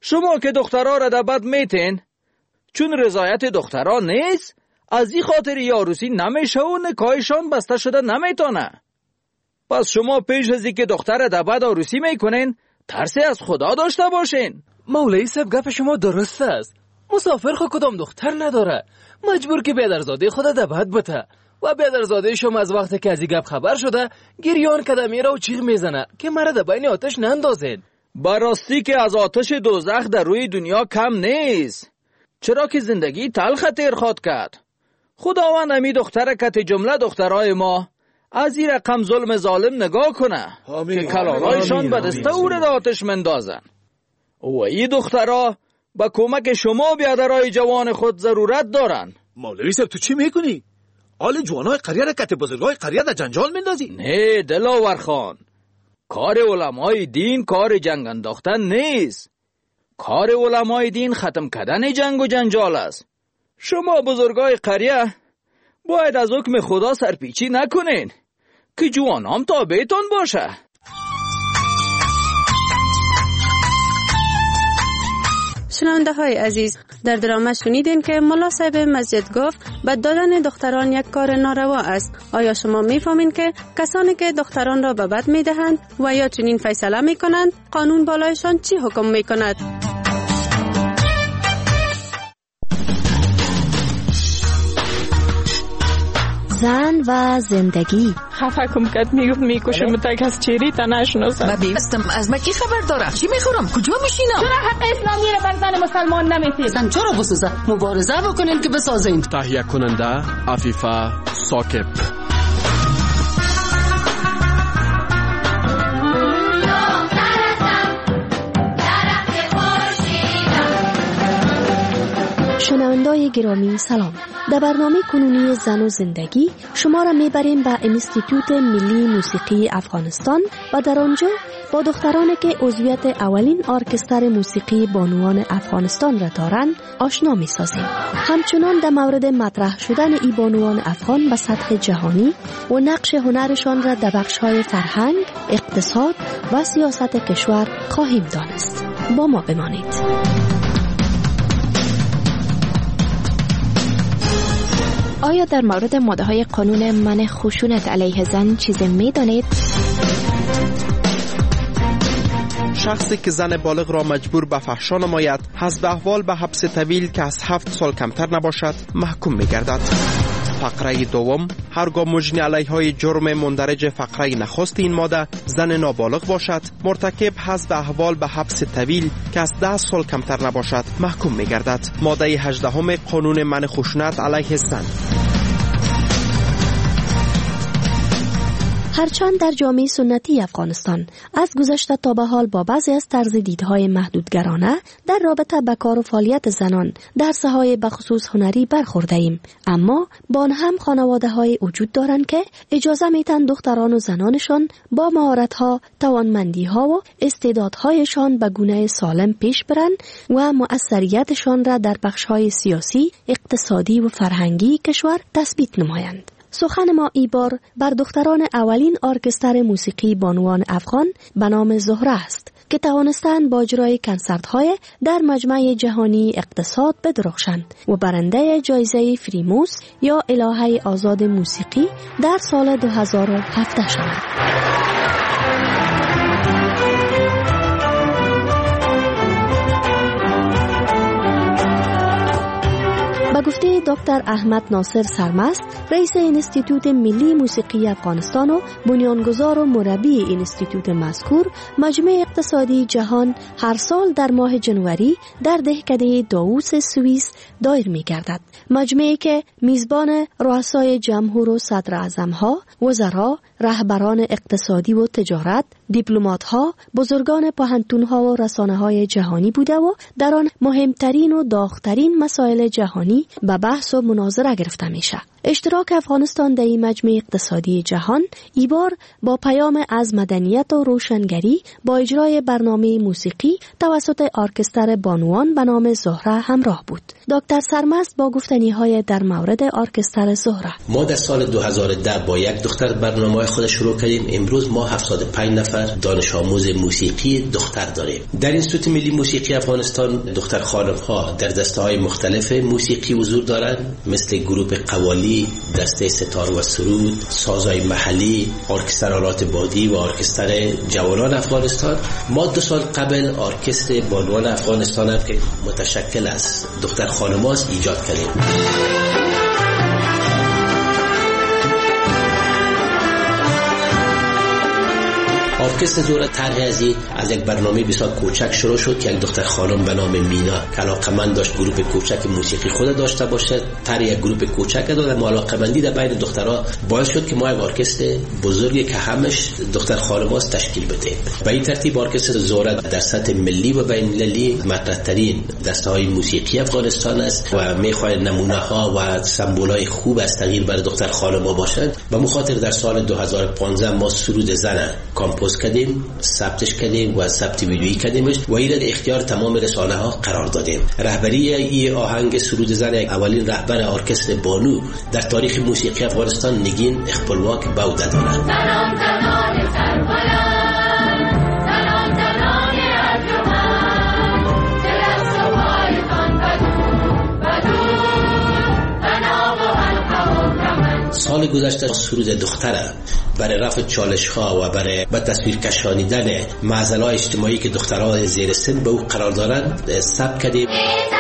شما که دخترها را در بد میتین، چون رضایت دخترها نیست، از این خاطر عروسی نمیشه و نکاحشان بسته شده نمیتونه. پس شما پیش از اینکه دختر در بد عروسی میکنین، ترسی از خدا داشته باشین. مولوی صاحب گپ شما درست است. مسافر خود کدام دختر نداره، مجبور که بیدرزاده خود در بد بته و بیدرزاده شما از وقتی که از این گپ خبر شده گریان کدمی را و چیغ میزنه که مرا در بین آتش نندازین. براستی که از آتش دوزخ در روی دنیا کم نیست، چرا که زندگی تلخ تیر خواد کرد. خداوند امی دختر کت جمله دخترای ما از این رقم ظلم ظالم نگاه کنه که کلانایشان به دسته او را آتش مندازن. و این دخترها با کمک شما بیادرای جوان خود ضرورت دارن. مولوی صاحب تو چی میکنی؟ آل جوانای قریه را کت بزرگای قریه در جنجال مندازی؟ نه دلاور خان، کار علمای دین کار جنگ انداختن نیست. کار علمای دین ختم کردن جنگ و جنجال است. شما بزرگای قریه باید از حکم خدا سرپیچی نکنین که جوانام تابعتون باشه. شنونده های عزیز، در درامه شنیدین که ملا صاحب مسجد گفت بد دادن دختران یک کار ناروا است. آیا شما میفهمین که کسانی که دختران را به بد میدهند و یا چنین فیصله میکنند قانون بالایشان چی حکم میکند؟ زن و زندگی. خفه کم کد میکشم تک از چیری تا نشناسم. من بیستم از مکی خبر دارم. چی میخورم؟ کجا میشینم؟ چرا حق اسلامی را بر زن مسلمان نمیتید؟ زن چرا بسوزه؟ مبارزه بکنین که بسازین. تهیه کننده عفیفه ساکب. شنوندای گرامی سلام. در برنامه کنونی زن و زندگی شما را میبریم به انستیتوت ملی موسیقی افغانستان و در آنجا با دخترانی که عضویت اولین ارکستر موسیقی بانوان افغانستان را دارند آشنا میسازیم. همچنان در مورد مطرح شدن ای بانوان افغان به سطح جهانی و نقش هنرشان را در بخش‌های فرهنگ، اقتصاد و سیاست کشور خواهیم دانست. با ما بمانید. آیا در مورد ماده‌های قانون منع خشونت علیه زن چیزی می‌دانید؟ شخصی که زن بالغ را مجبور به فحشا نماید، حسب احوال به حبس طویل که از 7 سال کمتر نباشد محکوم می‌گردد. فقره دوم، هرگاه مجنی علیهای جرم مندرج فقره نخست این ماده زن نابالغ باشد، مرتکب حسب احوال به حبس طویل که از 10 سال کمتر نباشد محکوم می‌گردد. ماده 18 قانون منع خشونت علیه زن. هرچند در جامعه سنتی افغانستان از گذشته تا به حال با بعضی از طرز دیدهای محدودگرانه در رابطه با کار و فعالیت زنان در ساحه‌های بخصوص هنری برخورده ایم، اما با آن هم خانواده‌های وجود دارند که اجازه میتن دختران و زنانشان با مهارت‌ها، توانمندی‌ها و استعدادهایشان به گونه سالم پیش برند و مؤثریتشان را در بخش‌های سیاسی، اقتصادی و فرهنگی کشور تثبیت نمایند. سخن ما ای بار بر دختران اولین ارکستر موسیقی بانوان افغان به نام زهره است که توانستند با اجرای کنسرت‌های در مجمع جهانی اقتصاد بدرخشند و برنده جایزه فریموس یا الهه آزاد موسیقی در سال 2017 شدند. با گفته دکتر احمد ناصر سرمست، رئیس انستیتوت ملی موسیقی افغانستان و بنیانگذار و مربی انستیتوت مذکور، مجمع اقتصادی جهان هر سال در ماه جنوری در دهکده داووس سوئیس دایر می‌گردد. مجمعی که میزبان رؤسای جمهور و صدر اعظم‌ها، وزرا، رهبران اقتصادی و تجارت، دیپلمات‌ها، بزرگان پوهنتون‌ها و رسانه‌های جهانی بوده و در آن مهمترین و داغ‌ترین مسائل جهانی به بحث و مناظره گرفته میشه. اشتراک افغانستان در این مجمع اقتصادی جهان ای بار با پیام از مدنیت و روشنگری با اجرای برنامه موسیقی توسط ارکستر بانوان به نام زهره همراه بود. دکتر سرمست با گفتنی‌های در مورد ارکستر زهره: ما در سال 2010 با یک دختر برنامه خود شروع کردیم. امروز ما 75 نفر دانش آموز موسیقی دختر داریم. در اینستیتوت ملی موسیقی افغانستان دختر خانم ها در دسته های مختلف موسیقی حضور دارند، مثل گروه قوالی، دسته ستار و سرود، سازهای محلی، ارکستر آلات بادی و ارکستر جوانان افغانستان. ما 2 سال قبل ارکستر بانوان افغانستان هم که متشکل از دختر خانم‌هاست ایجاد کردیم. ارکستر زهره طرح از یک برنامه بسیار کوچک شروع شد که یک دختر خانم به نام مینا که علاقه‌مند داشت گروه کوچک موسیقی خود داشته باشه، طرح یک گروه کوچک داد. علاقه‌مندی در بین دخترها باعث شد که ما یک ارکستر بزرگی که همش دختر خانم‌هاست تشکیل بدیم. به این ترتیب ارکستر زهره در سطح ملی و بین‌المللی مطرح‌ترین دسته‌های موسیقی افغانستان است و می‌خواهد نمونه‌ها و سمبول‌های خوب از تغییر برای دختر خانم‌ها باشد. به مخاطر در سال 2015 ما سرود زن کامپوز کردیم، ثبتش کردیم و ثبت ویدیویی کردیمش و این در اختیار تمام رسانه ها قرار دادیم. رهبری این آهنگ سرود زن اولین رهبر ارکستر بانو در تاریخ موسیقی افغانستان نگین اخپلواک بوده دارد. سال گذشته سرود دختره برای رفع چالش ها و برای به تصویر کشانیدن معضلات اجتماعی که دخترها زیر سن به او قرار دارند ثبت کردیم.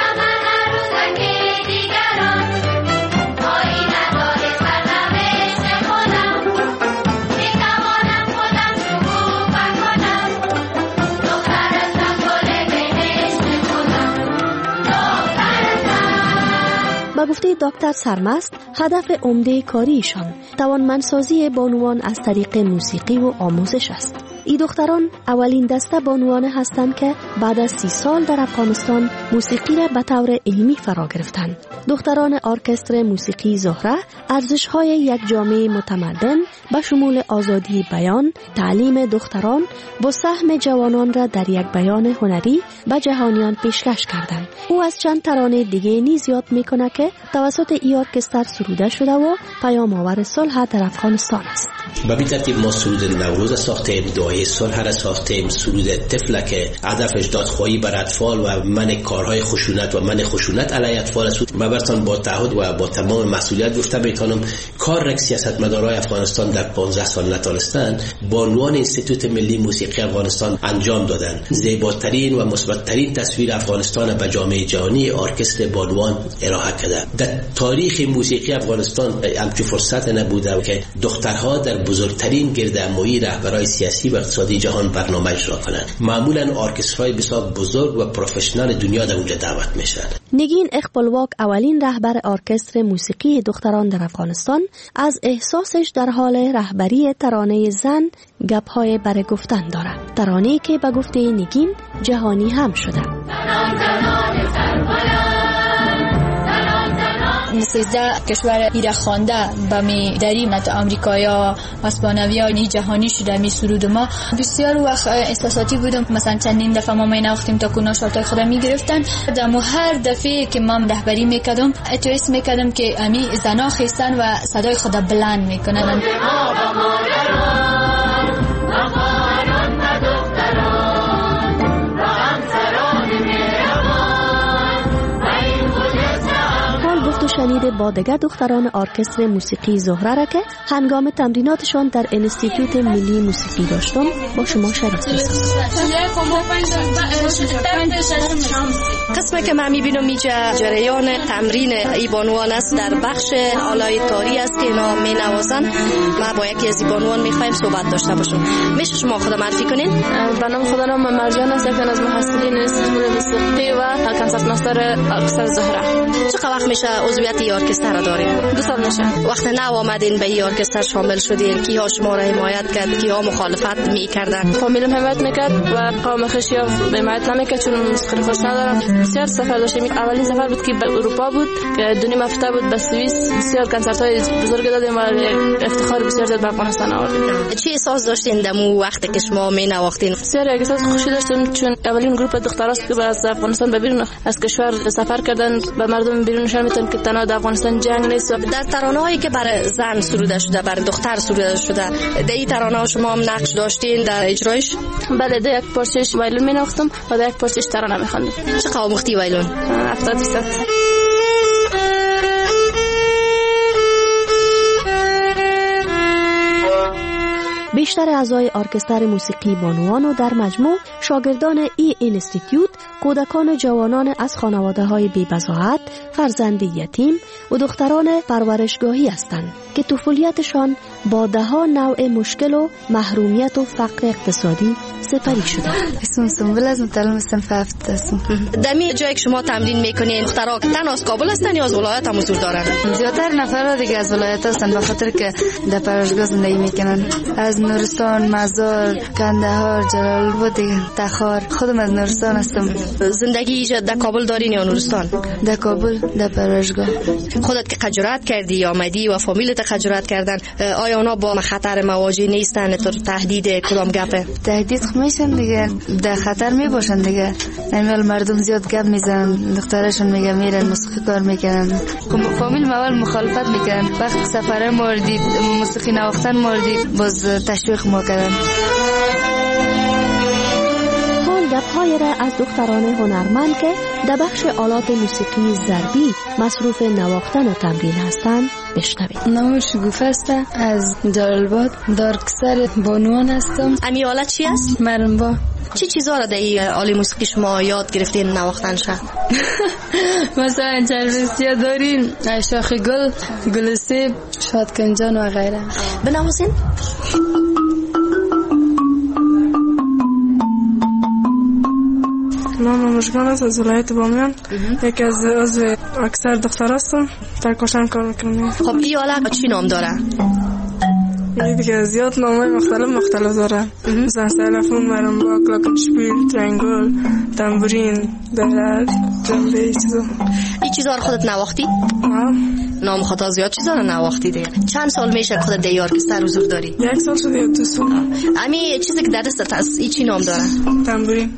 با گفته دکتر سرمست، هدف عمده کاریشان توانمندسازی بانوان از طریق موسیقی و آموزش است. این دختران اولین دسته بانوان هستند که بعد از 30 سال در افغانستان موسیقی را به طور علمی فرا گرفتند. دختران ارکستر موسیقی زهره ارزش‌های یک جامعه متمدن به شمول آزادی بیان، تعلیم دختران با سهم جوانان را در یک بیان هنری به جهانیان پیشکش کردند. او از چند ترانه دیگه نیز یاد میکنه که توسط این ارکستر سروده شده و پیام آور صلح در افغانستان است. به این ترتیب ما سرود نوروز ساختیم، دعای صلح را ساختیم، سرود طفل که هدفش دادخواهی بر اطفال و منع کارهای خشونت و منع خشونت علیه اطفال است. من براتون با تعهد و با تمام مسئولیت گفتم میتونم کار رک سیاستمدارای افغانستان در 15 سال نتونستن بانوان اینستیتوت ملی موسیقی افغانستان انجام دادن. زیباترین و مثبت‌ترین تصویر افغانستان به جامعه جهانی ارکستر بانوان ارائه کرده. در تاریخ موسیقی افغانستان همچین فرصت نبوده که دخترها در بزرگترین گردهمایی رهبرای سیاسی و اقتصادی جهان برنامه اجرا کنند. معمولا ارکسترهای بسیار بزرگ و پروفشنال دنیا در اونجا دعوت میشن. نگین اخپلواک اولین رهبر ارکستر موسیقی دختران در افغانستان از احساسش در حال رهبری ترانه زن گپ‌های برای گفتن دارد. ترانه‌ای که به گفته نگین جهانی هم شده. 13 کشور ایره خوانده به می داریم نت آمریکایا اسپانویا نی جهانی شده می سرود ما بسیار وقت احساساتی بودم. مثلا چندین دفعه ما می نوختیم تا کنار شاتای خود می گرفتن. دمو هر دفعه که من رهبری میکردم اتویس میکردم که امی زنا خیستن و صدای خود بلند میکنن. شنید با دیگر دختران ارکستر موسیقی زهره را که هنگام تمریناتشان در انستیتوت ملی موسیقی داشتم با شما شریک می‌سازم. قسمی که من می‌بینم اینجا جریان تمرین ای بانوان است در بخش آلای تاری است که اینا می‌نوازن. ما با یکی از بانوان می‌خوایم صحبت داشته باشیم. میشه شما خود معرفی کنین؟ به نام خودم مرجان است، یکی از محصلین انستیتوت موسیقی و کنسرت مستر ارکستر زهره. چقدر وقت میشه عضویت این ارکستر را دارین؟ 2 سال میشه. وقت نو آمدین به این ارکستر شامل شدین، کی‌ها شما را حمایت کرد، کی‌ها مخالفت می‌کردن؟ فامیلم حمایت می‌کرد و قوم خشیا حمایت نمی‌کرد چون موسیقی خوش ندارم. بسیار سفر داشتیم. اولین سفر بود که به اروپا بود که 2 نیم هفته بود به سوئیس. بسیار کنسرت‌های بزرگ دادیم و افتخار بسیار زیاد به افغانستان آوردیم. چه احساس داشتین دمو وقتی که شما می نواختین؟ بسیار احساس خوشی داشتم چون اولین گروه دختراست که از افغانستان به بیرون از کشور سفر کردن به مردم بیرون نشان میتن که تنها در افغانستان جنگ نیست. در ترانه هایی که برای زن سروده شده، برای دختر سروده شده، در این ترانه ها شما هم نقش داشتین در اجرایش؟ بله، در یک پارچه‌اش وایلون می‌نواختم و در یک پارچه‌اش ترانه می‌خواندم. چه آموختی وایلون؟ 70%. بیشتر اعضای ارکستر موسیقی بانوان در مجموع شاگردان ای اینستیتیوت، کودکان جوانان از خانواده‌های بی‌بضاعت، فرزند یتیم و دختران پرورشگاهی هستند که طفولیتشان با ده‌ها نوع مشکل و محرومیت و فقر اقتصادی سپری شده. اسم سنبل از متعلم صنف 7 هستم. دمی جایی که شما تمرین میکنین دخترها که تنها از کابل هستن یا از ولایت هم حضور دارن؟ زیادتر نفرها دیگه از ولایت هستن به خاطر که در پرورشگاه زندگی میکنن. از نورستان، مزار، کندهار، جلال آباد دیگه، تخار. خودم از نورستان هستم. زندگی در کابل دارین یا نورستان؟ در کابل در پرورشگاه. خودت که خجالت کردی یا آمدی و فامیلت خجالت کردن، آیا اونا با خطر مواجه نیستن؟ تو تهدید کدام گپه؟ تهدید میشن دیگه، در خطر می باشن دیگه. نمیال مردم زیاد گپ میزنن، دخترشون میگه میرن موسیقی کار میکنن. فامیل اول مخالفت میکنن، وقت سفره موردی موسیقی نواختن موردی باز تشویق ما کردن. گپ‌های را از دختران هنرمند که در بخش آلات موسیقی ضربی مصروف نواختن و تمرین هستند بشنوید. نام شگوفه است، از جلال آباد، دارکسر بانوان هستم. امی آلت چی است؟ مرنبا. چه چیزا را در این آله موسیقی شما یاد گرفتین نواختنش؟ مثلا چربسیا دارین، شاخ گل، گل سیب، شادکنجان و غیره. بنوازین؟ نام مشگان است، از ولایت بامیان. یکی از اکثر دختر هستم، در کاشان کار میکنم. خب این آله چی نام داره؟ این دیگه زیاد نامای مختلف داره. مثلا سلفون، مرنبا، کلاکنشپیل، ترنگل، تنبورین، درد، جنبه، چیزا. این چیزا رو خودت نواختی؟ نام خدا زیاد چیزا رو نواختی دیگه. چند سال میشه خودت در ارکستر حضور داری؟ 1 سال شده یا 2 سال. امی چیزی که در دستت هست این چی نام داره؟ تنبورین.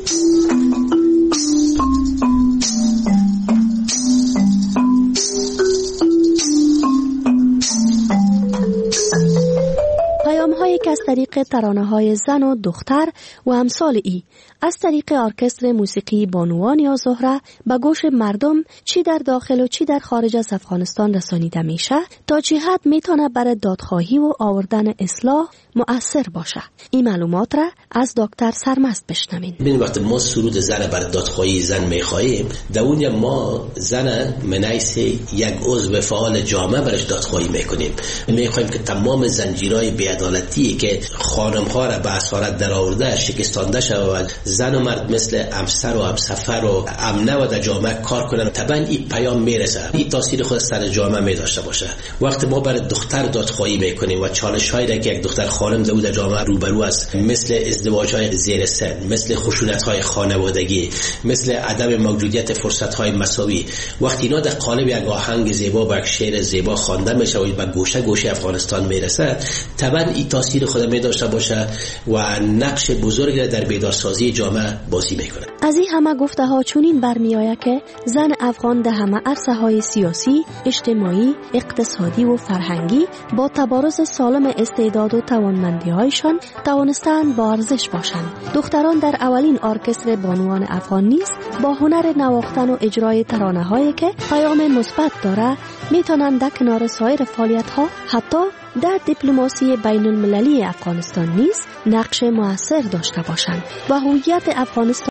پیام‌هایی که از طریق ترانه‌های زن و دختر و امثال ای از طریق ارکستر موسیقی بانوان یا زهره به گوش مردم چی در داخل و چی در خارج از افغانستان رسانیده میشه تا چه حد میتونه برای دادخواهی و آوردن اصلاح مؤثر باشه. این معلومات را از دکتر سرمست بشنوین. ببین وقتی ما سرود زن برای دادخواهی زن میخواهیم، در اونجا ما زن منیس یک عضو فعال جامعه برش دادخواهی میکنیم. میخوایم که تمام زنجیرهای بی‌عدالتی که خانم‌ها را به اسارت درآورده شکستانده شود، زن و مرد مثل همسر و همسفر و امنه و در جامعه کار کنن. طبعا این پیام میرسه، این تاثیر خود سر جامعه میداشته باشه. وقتی ما برای دختر دادخواهی میکنیم و چالش‌هایی را که یک دختر خانم در جامعه روبرو است، مثل ازدواج‌های زیر سن، مثل خشونت‌های خانوادگی، مثل عدم موجودیت فرصت‌های مساوی، وقتی اینا در قالب یک آهنگ زیبا و یک شعر زیبا خوانده میشه و به گوشه گوشه افغانستان میرسه، طبعا این تاثیر خود میداشته باشه و نقش بزرگی در بیدارسازی جامعه بازی میکنه. از این همه گفته ها چونین برمیآید که زن افغان در همه عرصه‌های سیاسی، اجتماعی، اقتصادی و فرهنگی با تبارز سالم استعداد و توانمندی‌هایشان توانستند با ارزش باشند. دختران در اولین ارکستر بانوان افغان نیز با هنر نواختن و اجرای ترانه‌هایی که پیام مثبت داره میتونند در کنار سایر فعالیت‌ها حتی در دیپلماسی بین المللی افغانستان نیز نقش مؤثر داشته باشند و هویت افغانستان